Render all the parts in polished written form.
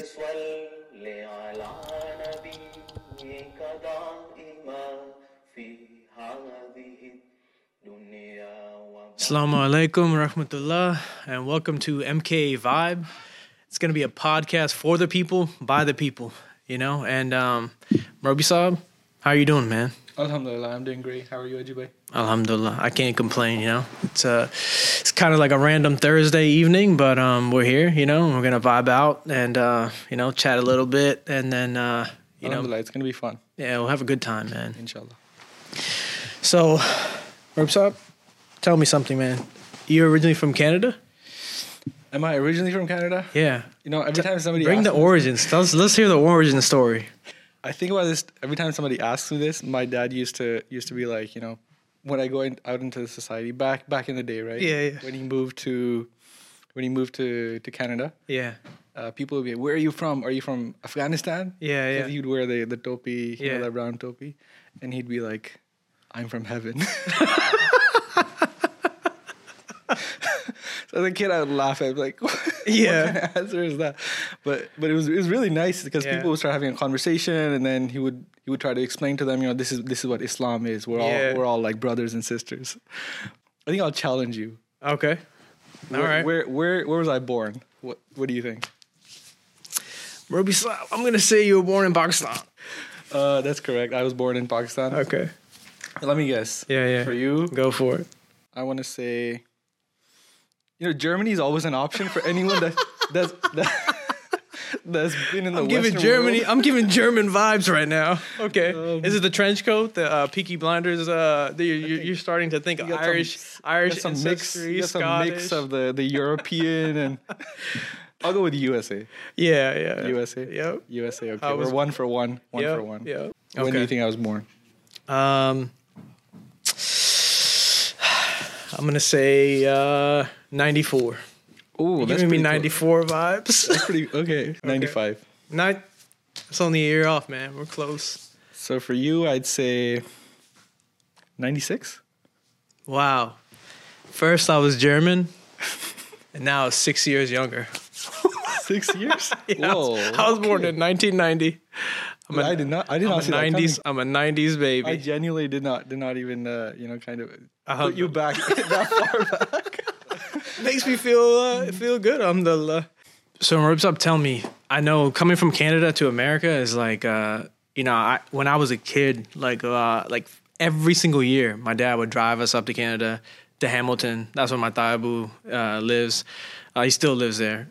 صل على نبيك دائما في هذه الدنيا Assalamu alaikum rahmatullah, and welcome to MK Vibe. It's going to be a podcast for the people, by the people, you know. And Murbi Saab, how are you doing, man? Alhamdulillah, I'm doing great. How are you, Ajibay? Alhamdulillah, I can't complain, you know. It's kind of like a random Thursday evening, but we're here, you know. We're going to vibe out and, you know, chat a little bit, and then, you know. Alhamdulillah, it's going to be fun. Yeah, we'll have a good time, man. Inshallah. So, Murbi Saab, tell me something, man. You're originally from Canada? Am I originally from Canada? Yeah. You know, every time somebody Bring the asks me origins. Let's hear the origin story. I think about this every time somebody asks me this. My dad used to be like, you know, when I go out into the society back in the day, right? Yeah, yeah. When he moved to Canada, Yeah. people would be, "Where are you from? Are you from Afghanistan?" Yeah, yeah. 'Cause he'd wear the topi, you Yeah. know, that brown topi, and he'd be like, "I'm from heaven." So as a kid, I would laugh at like, Yeah. what kind of answer is that? But it was really nice because Yeah. people would start having a conversation, and then he would try to explain to them, you know, this is what Islam is. We're all like brothers and sisters. I think I'll challenge you. Okay. All right. Where was I born? What do you think? Murbi Saab, I'm gonna say you were born in Pakistan. That's correct. I was born in Pakistan. Okay. Let me guess. Yeah. For you, Go for it. I want to say, you know, Germany is always an option for anyone that's been in the I'm giving Western Germany. world. I'm giving German vibes right now. Okay. Um, Is it the trench coat, the Peaky Blinders? You're starting to think of You got Irish You got some mix. ancestry, You got some Scottish. mix of the European and. I'll go with USA. Yeah. USA. Yep. USA. Okay, I was- we're one for one. One Yep, for one. Yep. When do you think I was born? I'm gonna say 94. Oh, You're that's giving me pretty 94 vibes. That's pretty okay. 95. It's only a year off, man. We're close. So for you, I'd say 96. Wow. First I was German, and now I was 6 years younger. 6 years. Yeah, Whoa. I was born in 1990. I did not I'm see a that 90s. coming. I'm a 90s baby. I genuinely did not even you know, kind of Uh-huh. put you back that far back. Makes me feel good. Alhamdulillah. So Murbi Saab, tell me. I know coming from Canada to America is like, you know, when I was a kid, like every single year, my dad would drive us up to Canada, to Hamilton. That's where my Taibu lives. He still lives there.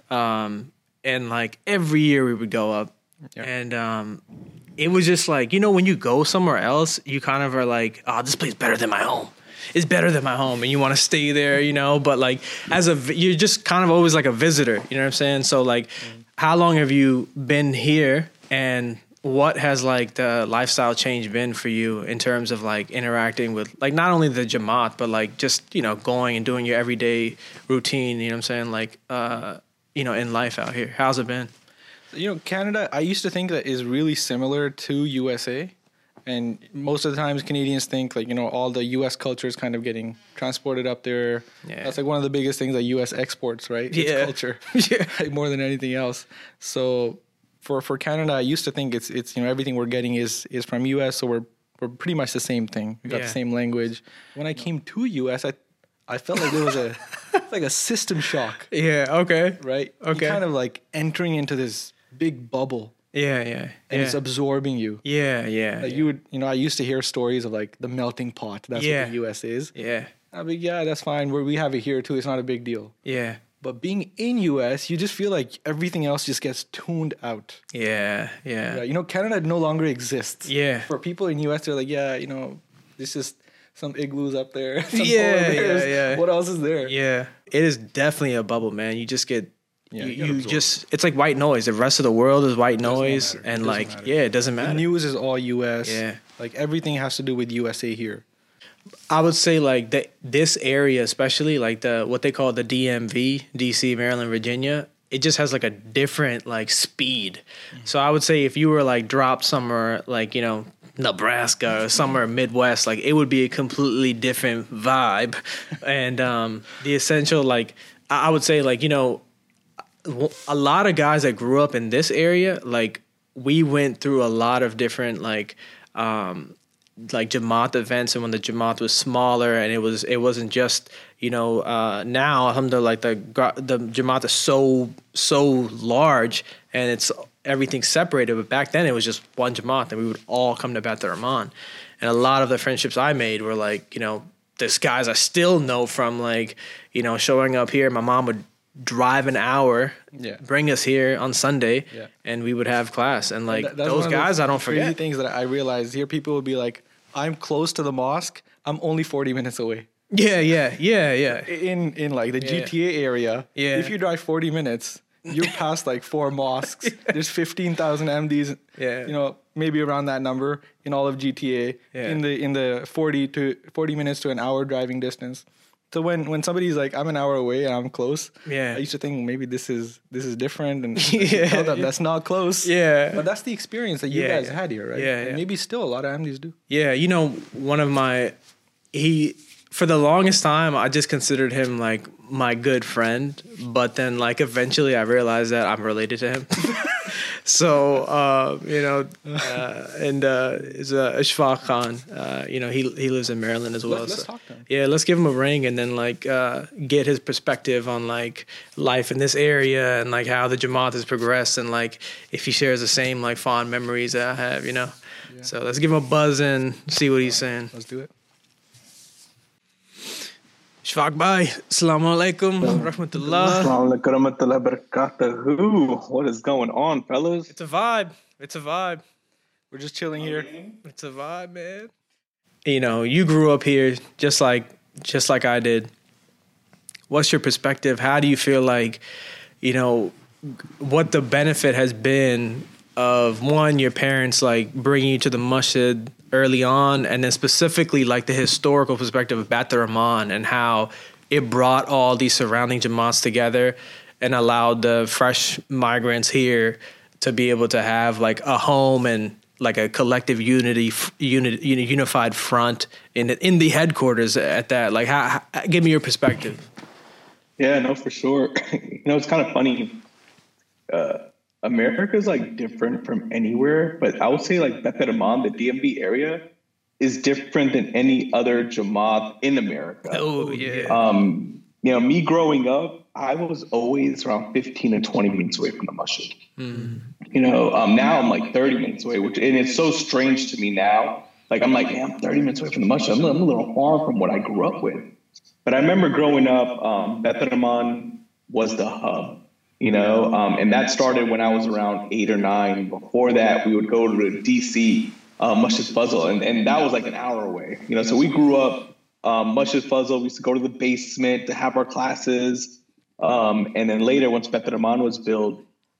And like every year we would go up. Yeah. And it was just like, you know, when you go somewhere else, you kind of are like, oh, this place is better than my home. It's better than my home. And you want to stay there, you know, but like you're just kind of always like a visitor, you know what I'm saying? So like, how long have you been here, and what has like the lifestyle change been for you in terms of like interacting with like not only the Jamaat, but like just, you know, going and doing your everyday routine, you know what I'm saying? Like, you know, in life out here, how's it been? You know, Canada, I used to think that is really similar to USA. And most of the times Canadians think like, you know, all the US culture is kind of getting transported up there. Yeah. That's like one of the biggest things that US exports, right? Yeah. It's culture. Yeah. Like, more than anything else. So for Canada, I used to think it's you know, everything we're getting is from US, so we're pretty much the same thing. We got Yeah. the same language. When I came to US, I felt like there was like a system shock, Yeah. Okay. right? Okay. You're kind of like entering into this big bubble. Yeah. And it's absorbing you. Yeah. Like you would, you know, I used to hear stories of like the melting pot. That's Yeah. what the US is. Yeah. I'd be, yeah, that's fine. We have it here too. It's not a big deal. Yeah. But being in US, you just feel like everything else just gets tuned out. Yeah. Yeah, you know, Canada no longer exists. Yeah. For people in US, they're like, yeah, you know, this is some igloos up there. Some Yeah, polar bears. yeah. What else is there? Yeah. It is definitely a bubble, man. You just get Yeah, you get you absorbed. just it's like white noise. The rest of the world is white not noise, matter. It and doesn't like matter. yeah, it doesn't The matter. news is all US. Yeah. Like everything has to do with USA here. I would say like this area, especially like what they call the DMV, DC, Maryland, Virginia. It just has like a different like speed. So I would say if you were like dropped somewhere like, you know, Nebraska or somewhere Midwest, like it would be a completely different vibe. And the essential, like I would say, like, you know, a lot of guys that grew up in this area, like we went through a lot of different like Jamaat events, and when the Jamaat was smaller, and it wasn't just now alhamdulillah, like the Jamaat is so large and it's everything's separated. But back then it was just one Jamaat, and we would all come to Beit Rahman, and a lot of the friendships I made were like there's guys I still know from like showing up here. My mom would drive an hour, bring us here on Sunday, and we would have class. And like those guys, I don't forget. Crazy things that I realized here, people would be like, "I'm close to the mosque. I'm only 40 minutes away." Yeah. In like the GTA area, if you drive 40 minutes, you're past like 4 mosques. There's 15,000 MDs. Maybe around that number in all of GTA. In the 40 minutes to an hour driving distance. So when somebody's like, I'm an hour away and I'm close, I used to think maybe this is different, and that's not close. But that's the experience that you guys had here, right? And maybe still a lot of MDs do. One of for the longest time, I just considered him like my good friend, but then like eventually I realized that I'm related to him. So, is Ishfaq Khan. He lives in Maryland as well. Let's talk to him. Yeah, let's give him a ring and then like get his perspective on like life in this area and like how the Jamaat has progressed, and like if he shares the same like fond memories that I have, So let's give him a buzz and see what he's saying. Let's do it. Ishfaq bhai, assalamu alaikum, rahmatullah. Assalamu alaikum, rahmatullah, barakatuhu. What is going on, fellas? It's a vibe. We're just chilling here. It's a vibe, man. You grew up here just like I did. What's your perspective? How do you feel like, what the benefit has been of one, your parents like bringing you to the masjid early on, and then specifically like the historical perspective of Beit Rahman and how it brought all these surrounding Jamaats together and allowed the fresh migrants here to be able to have like a home and like a collective unified front in the headquarters at that. Like, give me your perspective. Yeah, no, for sure. It's kind of funny. America's like different from anywhere, but I would say like Beit Rahman, the DMV area, is different than any other Jamaat in America. Oh yeah. Me growing up, I was always around 15 to 20 minutes away from the masjid. Now I'm like 30 minutes away, and it's so strange to me now. Like I'm like, I'm 30 minutes away from the masjid. I'm a little far from what I grew up with. But I remember growing up, Beit Rahman was the hub. And that started when I was around 8 or 9. Before that, we would go to the DC Masjid Fazl, and that was like an hour away. So we grew up Masjid Fazl. We used to go to the basement to have our classes, and then later, once Beit Rahman was built,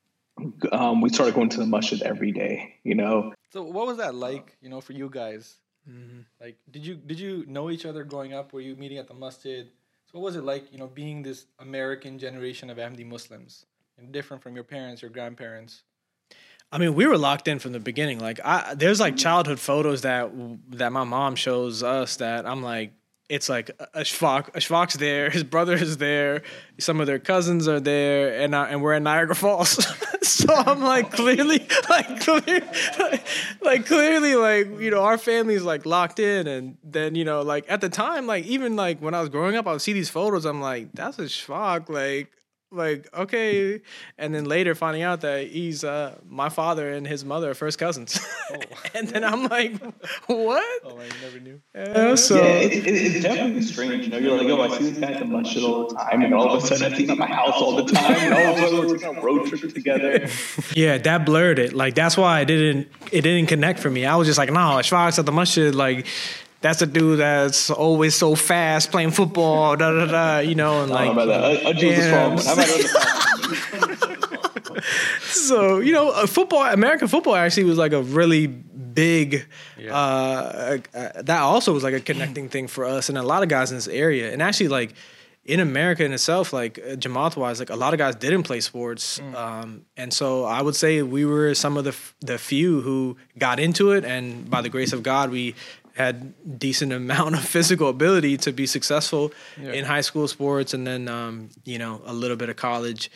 we started going to the masjid every day. So what was that like? For you guys, like did you know each other growing up? Were you meeting at the masjid? So what was it like? Being this American generation of Ahmadi Muslims. Different from your parents, your grandparents. I mean, we were locked in from the beginning. Like, there's like childhood photos that my mom shows us that I'm like, it's like Ishfaq's there, his brother is there, some of their cousins are there, and we're in Niagara Falls. So I'm like, clearly, our family's like locked in, and then like at the time, like even like when I was growing up, I would see these photos, I'm like, that's Ishfaq, like okay, and then later finding out that he's my father and his mother are first cousins. And then I'm like, what? Oh, I never knew. It's definitely strange. You're like, I see this guy at the masjid all the time, and all of a sudden I see him at my house all the time, and all of a sudden we're taking a road trip together. Yeah, that blurred it. Like that's why it didn't connect for me. I was just like, no, Ishfaq's at the masjid, like. That's a dude that's always so fast playing football, and like. So American football actually was like a really big. That also was like a connecting thing for us and a lot of guys in this area, and actually like in America in itself, like Jamaat wise, like a lot of guys didn't play sports, and so I would say we were some of the few who got into it, and by the grace of God, we had decent amount of physical ability to be successful in high school sports, and then a little bit of college,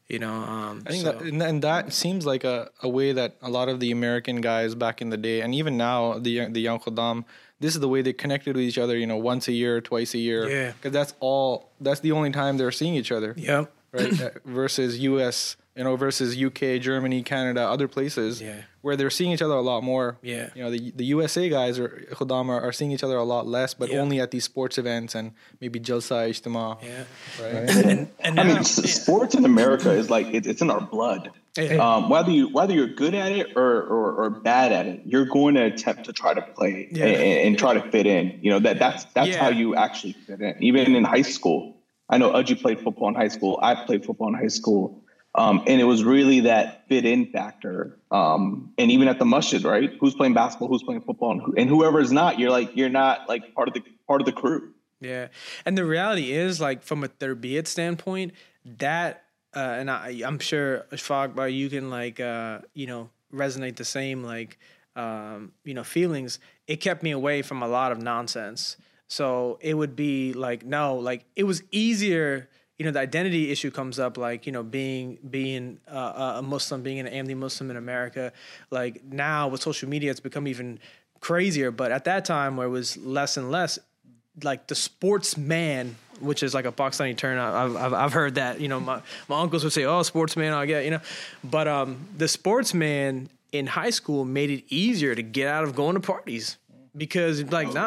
I think and that seems like a way that a lot of the American guys back in the day, and even now, the young Khuddam, this is the way they connected with each other, once a year, twice a year. Yeah. Because that's the only time they're seeing each other. Yeah. Right? Versus US, versus UK, Germany, Canada, other places where they're seeing each other a lot more. Yeah. The USA guys Khuddam are seeing each other a lot less, but only at these sports events and maybe Jalsa Ijtima. Yeah. Right. and now, sports in America is like it's in our blood. Whether you're good at it or bad at it, you're going to attempt to try to play and try to fit in. That's how you actually fit in. Even in high school, I know Udgy played football in high school. I played football in high school, and it was really that fit in factor. And even at the masjid, right? Who's playing basketball? Who's playing football? And whoever's not, you're not like part of the crew. Yeah, and the reality is, like, from a Tarbiyat standpoint, that. And I'm sure Ashfaq, you can resonate the same feelings. It kept me away from a lot of nonsense. So it would be like, no, like it was easier. The identity issue comes up, like, being a Muslim, being an Ahmadi Muslim in America. Like now with social media, it's become even crazier. But at that time, where it was less and less, like the sportsman, which is like a Pakistani term. I've heard that, my uncles would say, "Oh, sportsman," I get, but the sportsman in high school made it easier to get out of going to parties because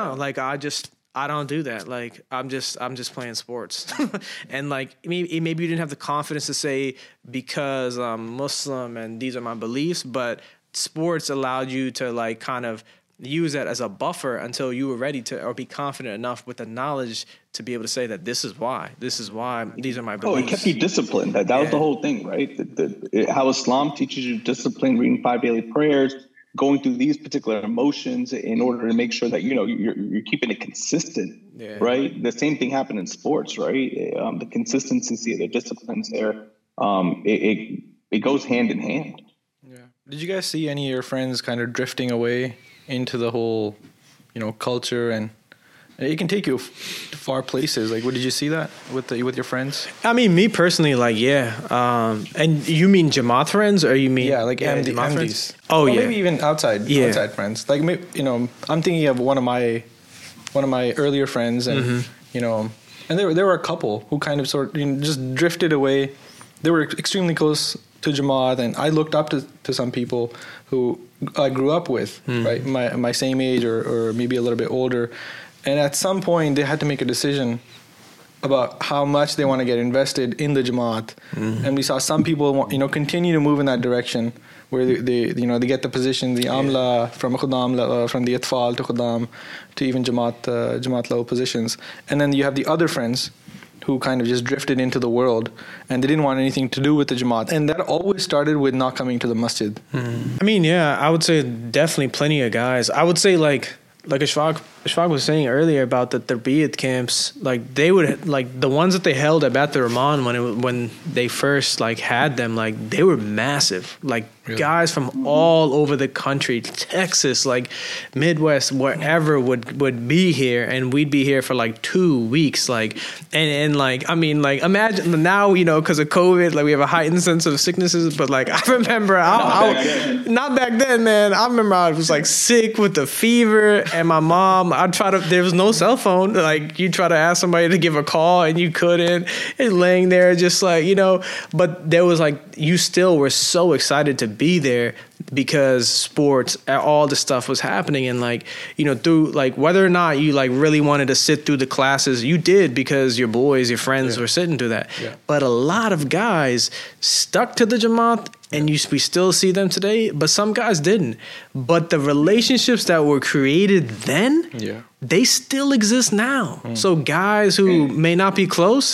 I don't do that. Like I'm just playing sports, and like maybe you didn't have the confidence to say because I'm Muslim and these are my beliefs, but sports allowed you to like kind of use that as a buffer until you were ready to, or be confident enough with the knowledge to be able to say that this is why these are my beliefs. It kept you disciplined. That was the whole thing, right? How Islam teaches you discipline, reading 5 daily prayers, going through these particular emotions in order to make sure that, you're keeping it consistent, right? The same thing happened in sports, right? The consistency of the disciplines there, it goes hand in hand. Yeah. Did you guys see any of your friends kind of drifting away into the whole, culture, and it can take you to far places? Like, what did you see that with your friends? I mean, me personally, like, yeah. And you mean Jamaat friends, or you mean Jamaat friends? Oh, yeah. Maybe even outside friends. Like, I'm thinking of one of my earlier friends, and and there were a couple who kind of just drifted away. They were extremely close to Jamaat, and I looked up to some people who I grew up with, right? My same age or maybe a little bit older. And at some point, they had to make a decision about how much they want to get invested in the Jamaat. And we saw some people, continue to move in that direction, where they get the position, the Amla from Khuddam, from the Atfal to Khuddam, to even Jamaat level positions. And then you have the other friends who kind of just drifted into the world, and they didn't want anything to do with the Jamaat. And that always started with not coming to the masjid. I mean, yeah, I would say definitely plenty of guys. I would say like Ashfaq was saying earlier about the Tarbiyat camps, like they would, like the ones that they held at Bat Rahman when they first like had them, like they were massive. Like guys from all over the country, Texas, like Midwest, wherever would be here, and we'd be here for like 2 weeks. Like and like I mean, like imagine now, because of COVID, like we have a heightened sense of sicknesses. But like I remember, not back then, man. I remember I was like sick with the fever, and my mom. There was no cell phone. Like you try to ask somebody to give a call and you couldn't. And laying there just like, but there was like, you still were so excited to be there because sports, all the stuff was happening. And like, through like whether or not you like really wanted to sit through the classes, you did because your boys, your friends were sitting through that. Yeah. But a lot of guys stuck to the Jamaat. And we still see them today, but some guys didn't. But the relationships that were created then, they still exist now. So guys who may not be close,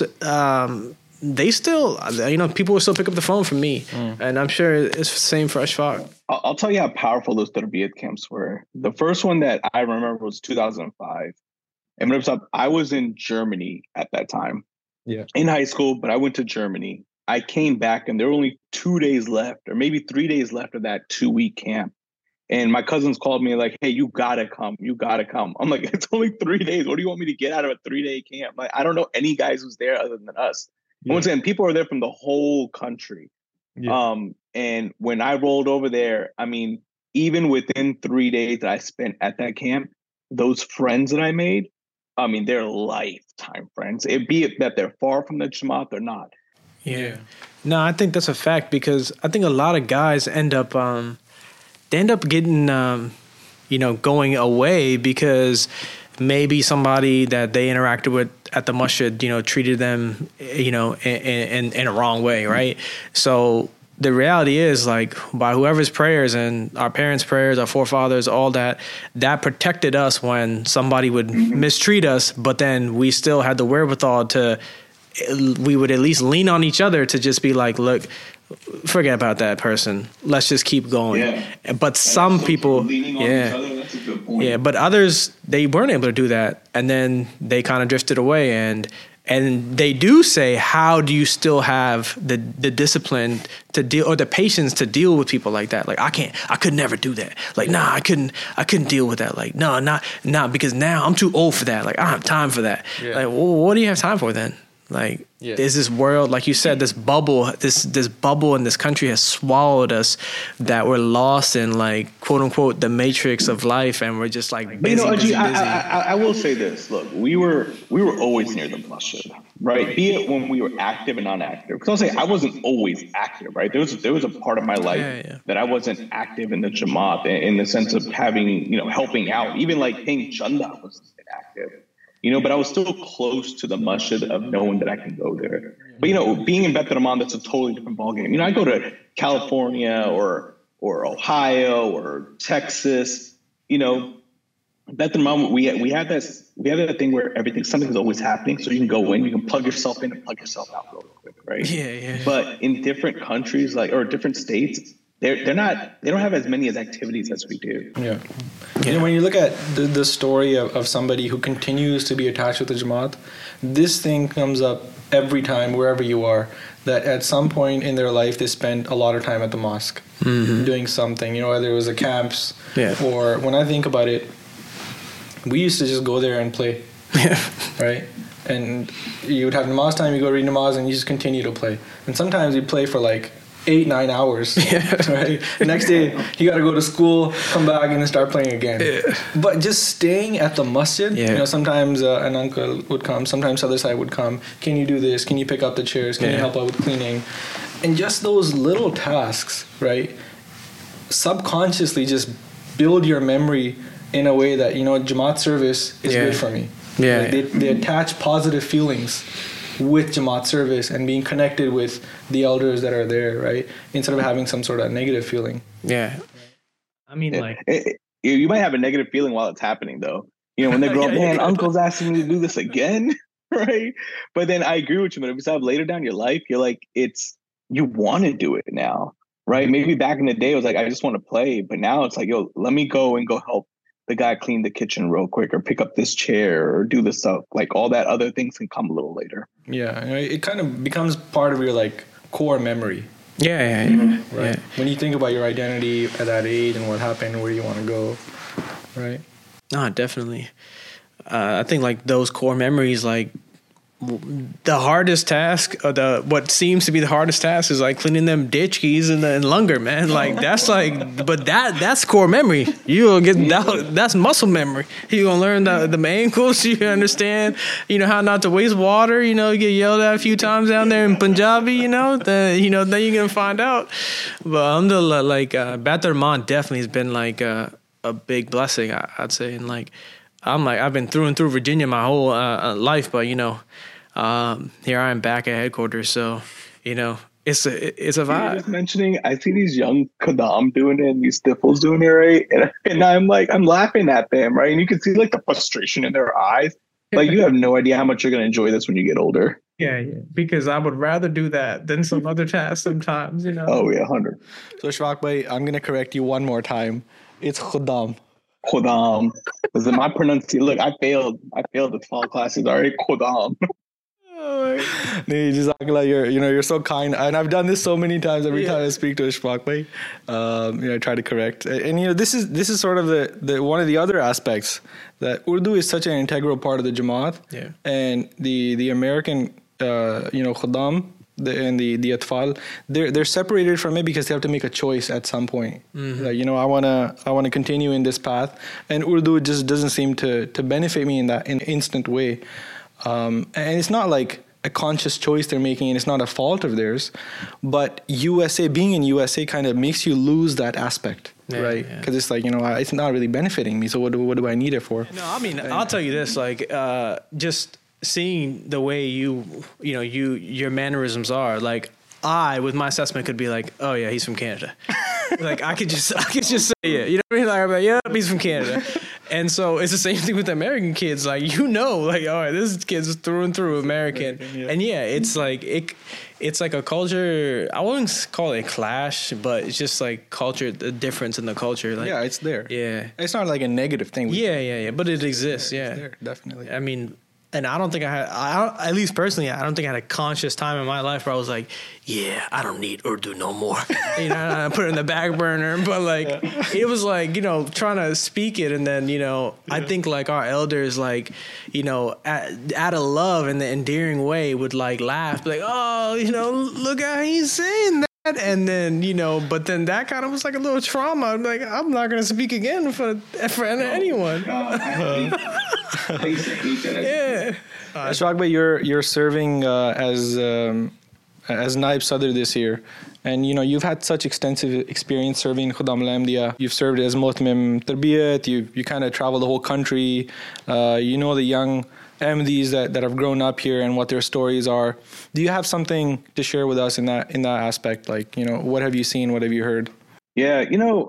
they still, people will still pick up the phone from me. And I'm sure it's the same for Ashfaq. I'll tell you how powerful those Tarbiyat camps were. The first one that I remember was 2005. And I was in Germany at that time. Yeah. In high school, but I went to Germany. I came back and there were only 2 days left, or maybe 3 days left of that 2-week camp. And my cousins called me like, "Hey, you gotta come. You gotta come." I'm like, "It's only 3 days. What do you want me to get out of a 3-day camp?" Like, I don't know any guys who's there other than us. Once again, people are there from the whole country. And when I rolled over there, I mean, even within 3 days that I spent at that camp, those friends that I made, I mean, they're lifetime friends. Be it that they're far from the Jamaat or not. Yeah. No, I think that's a fact, because I think a lot of guys end up getting, going away because maybe somebody that they interacted with at the masjid, treated them, in a wrong way, right? So the reality is, like, by whoever's prayers and our parents' prayers, our forefathers, all that protected us when somebody would mistreat us, but then we still had the wherewithal we would at least lean on each other to just be like, look, forget about that person. Let's just keep going. Yeah. But some people, but others, they weren't able to do that. And then they kind of drifted away. And they do say, how do you still have the discipline to deal, or the patience to deal with people like that? Like, I could never do that. Like, nah, I couldn't deal with that. Like, no, not because now I'm too old for that. Like, I don't have time for that. Yeah. Like, well, what do you have time for then? Like, there's this world, like you said, this bubble in this country has swallowed us, that we're lost in, like, quote unquote, the matrix of life, and we're just like busy. Ajit, I will say this. Look, we were always near the masjid, right? Be it when we were active and non-active. Because I'll say I wasn't always active, right? There was a part of my life that I wasn't active in the Jamaat, in the sense of having, helping out, even like paying chanda, I wasn't active. But I was still close to the masjid of knowing that I can go there. But, being in Bet Rahman, that's a totally different ballgame. I go to California or Ohio or Texas, Bet Rahman, we have that thing where something is always happening. So you can go in, you can plug yourself in and plug yourself out real quick, right? Yeah. But in different countries, or different states, they don't have as many activities as we do. Yeah. When you look at the story of somebody who continues to be attached with the Jamaat, this thing comes up every time, wherever you are, that at some point in their life, they spend a lot of time at the mosque doing something, whether it was the camps or, when I think about it, we used to just go there and play, right? And you would have namaz time, you go read namaz, and you just continue to play. And sometimes you play for like 8-9 hours, right? The next day, you got to go to school, come back, and then start playing again. Yeah. But just staying at the masjid, sometimes an uncle would come, sometimes the other side would come. Can you do this? Can you pick up the chairs? Can you help out with cleaning? And just those little tasks, right? Subconsciously just build your memory in a way that, Jamaat service is good for me. Yeah. Like they attach positive feelings with Jamaat service and being connected with the elders that are there, right? Instead of having some sort of negative feeling. Yeah. I mean, you might have a negative feeling while it's happening, though. When they grow up, man, uncle's asking me to do this again, right? But then I agree with you, but if it's later down your life, you're like, you want to do it now, right? Maybe back in the day, it was like, I just want to play. But now it's like, yo, let me go help the guy clean the kitchen real quick, or pick up this chair, or do this stuff. Like, all that other things can come a little later. Yeah, it kind of becomes part of your core memory. Yeah. Right. Yeah. When you think about your identity at that age and what happened, where you want to go, right? No, definitely. I think those core memories, the hardest task, or what seems to be the hardest task, is cleaning them ditch keys in Lunger, man. But that's core memory. You'll get that's muscle memory. You're gonna learn the ankles. You understand, how not to waste water. You get yelled at a few times down there in Punjabi. Then you're gonna find out. But alhamdulillah, Bet Rahman definitely has been a big blessing, I'd say. And I've been through and through Virginia my whole life, but here I am back at headquarters, so it's a vibe. Just mentioning, I see these young Qadam doing it, and these Stifles doing it, right? And I'm laughing at them, right? And you can see the frustration in their eyes. You have no idea how much you're gonna enjoy this when you get older. Yeah, because I would rather do that than some other tasks sometimes, Oh yeah, 100. So Ishfaq bhai, I'm gonna correct you one more time. It's Qadam. Qadam. Is it my pronunciation? Look, I failed the fall classes already. Qadam. You're so kind, and I've done this so many times. Every time I speak to Ishfaq bhai, I try to correct. And this is sort of the one of the other aspects, that Urdu is such an integral part of the Jamaat, and the American Khuddam and the Atfal, they're separated from it because they have to make a choice at some point. Like, I wanna continue in this path, and Urdu just doesn't seem to benefit me in an instant way. And it's not like a conscious choice they're making, and it's not a fault of theirs, but being in USA kind of makes you lose that aspect. Right, because it's like, it's not really benefiting me. So what do I need it for? No, I mean, I'll tell you this: like, just seeing the way your mannerisms are. Like, I, with my assessment, could be like, oh yeah, he's from Canada. Like, I could just say it. You know what I mean? Like, I'm like, yeah, he's from Canada. And so it's the same thing with the American kids. Like, like, all right, this kid's through and through American. Yeah. And it's like it's like a culture. I wouldn't call it a clash, but it's just like the difference in the culture. Like, yeah, it's there. Yeah, it's not like a negative thing. Yeah. But it exists. Yeah, it's there, definitely. I mean, and I don't think at least personally, I don't think I had a conscious time in my life where I was like, yeah, I don't need Urdu no more. I put it in the back burner. But like, it was like, trying to speak it. And then, I think like our elders, like, out of love and the endearing way would like laugh, like, oh, look how he's saying that. And then, but then that kind of was like a little trauma. I'm like, I'm not going to speak again for anyone. Yeah. Ashfaq Bhai, you're serving as Naib Sadr this year, and you've had such extensive experience serving Khuddam al-Ahmadiyya. You've served as Muhtamim Tarbiyat. You kind of travel the whole country. The young Ahmadis that have grown up here and what their stories are. Do you have something to share with us in that aspect? Like, what have you seen? What have you heard? Yeah,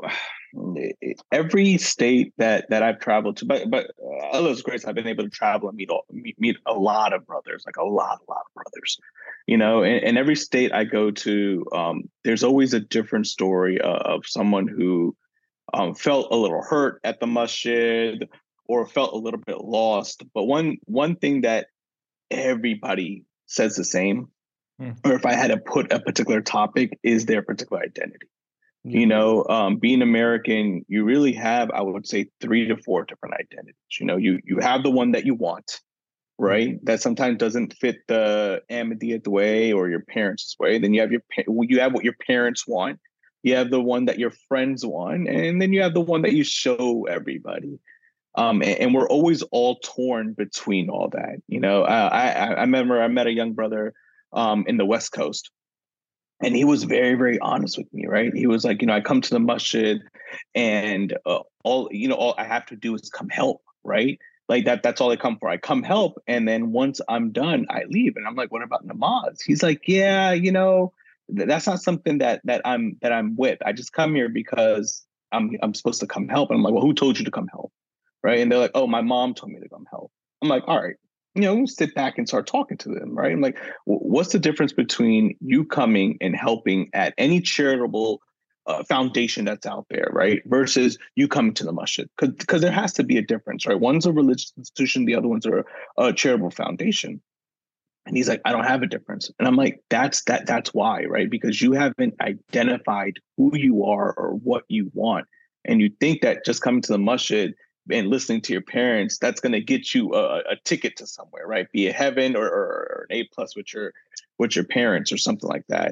every state that I've traveled to, but Allah's grace, I've been able to travel and meet a lot of brothers, like a lot of brothers. In every state I go to, there's always a different story of someone who felt a little hurt at the masjid or felt a little bit lost. But one thing that everybody says the same, or if I had to put a particular topic, is their particular identity. Being American, you really have, I would say, 3 to 4 different identities. You have the one that you want, right? That sometimes doesn't fit the Ahmadiyyat way or your parents' way. Then you have what your parents want. You have the one that your friends want, and then you have the one that you show everybody. And we're always all torn between all that. I remember I met a young brother in the West Coast. And he was very, very honest with me, right? He was like, I come to the masjid and all I have to do is come help, right? Like that's all I come for. I come help. And then once I'm done, I leave. And I'm like, what about namaz? He's like, yeah, that's not something that I'm with. I just come here because I'm supposed to come help. And I'm like, well, who told you to come help? Right. And they're like, oh, my mom told me to come help. I'm like, all right. Sit back and start talking to them, right? I'm like, what's the difference between you coming and helping at any charitable foundation that's out there, right? Versus you coming to the masjid? Because there has to be a difference, right? One's a religious institution, the other one's a charitable foundation. And he's like, I don't have a difference. And I'm like, that's why, right? Because you haven't identified who you are or what you want. And you think that just coming to the masjid and listening to your parents, that's going to get you a ticket to somewhere, right? Be it heaven or an A+ with your parents or something like that.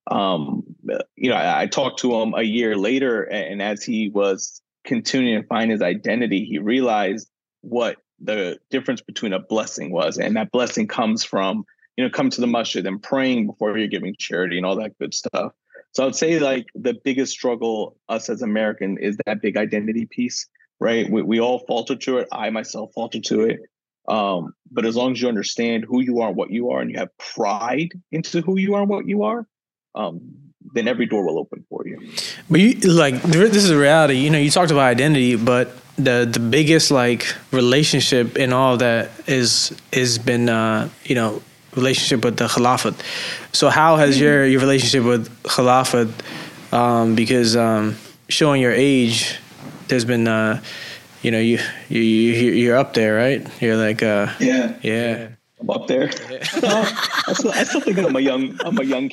I talked to him a year later, and as he was continuing to find his identity, he realized what the difference between a blessing was. And that blessing comes from, come to the masjid and praying before you're giving charity and all that good stuff. So I would say like the biggest struggle us as American is that big identity piece. Right. We all falter to it. I myself falter to it. But as long as you understand who you are and what you are, and you have pride into who you are and what you are, then every door will open for you. But this is a reality. You talked about identity, but the biggest like relationship in all of that is been relationship with the Khilafat. So how has your relationship with Khilafat? Because showing your age, there's been you're up there, right? You're like yeah. I'm up there. I still think I'm a young cat.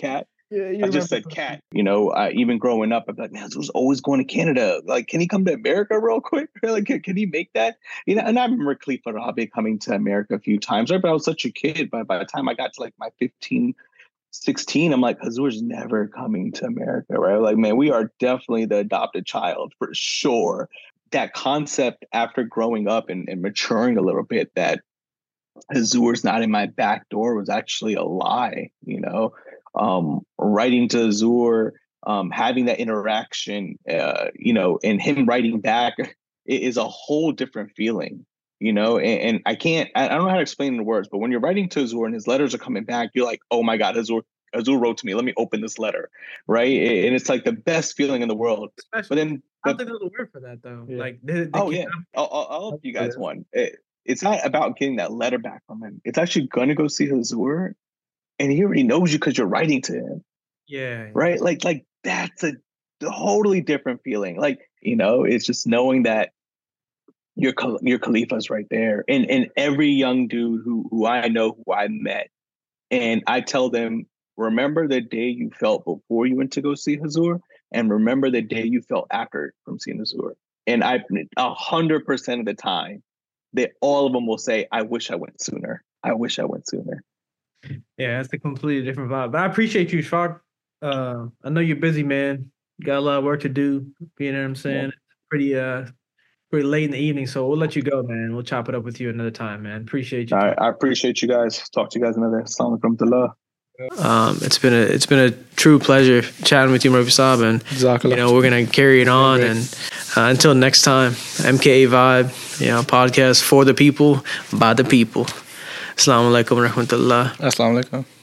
I just said cat. You know, even growing up, I'm like, man, Azur's always going to Canada. Like, can he come to America real quick? Like, can he make that? You know, and I remember Khalifa Rabi coming to America a few times, right? But I was such a kid. By the time I got to like my 15, 16, I'm like, Azur's never coming to America, right? Like, man, we are definitely the adopted child for sure. That concept after growing up and maturing a little bit that Azur's not in my back door was actually a lie, you know. Writing to Azur, having that interaction, you know, and him writing back is a whole different feeling, you know. And I don't know how to explain in words, but when you're writing to Azur and his letters are coming back, you're like, oh my God, Azur wrote to me. Let me open this letter, right? And it's like the best feeling in the world. Especially, but then I don't think there's a word for that though. Yeah. Like, I'll help you guys one. It's not about getting that letter back from him. It's actually going to go see Azur, and he already knows you because you're writing to him. Yeah. Right? Like that's a totally different feeling. Like, you know, it's just knowing that your Khalifa's right there. And every young dude who I know, who I met, and I tell them, remember the day you felt before you went to go see Azur, and remember the day you felt after from seeing Azur. And 100% of the time, all of them will say, I wish I went sooner. I wish I went sooner. Yeah, that's a completely different vibe. But I appreciate you, Shark. I know you're busy, man. You got a lot of work to do. You know what I'm saying? Yeah. Pretty late in the evening, so we'll let you go, man. We'll chop it up with you another time, man. Appreciate you. All right, I appreciate you guys. Talk to you guys another. Assalamu alaikum. It's been a true pleasure chatting with you, Murphy Saab, and you know we're gonna carry it on. And until next time, MKA Vibe, you know, podcast for the people, by the people. Assalamu alaikum wa rahmatullah. Assalamu alaikum.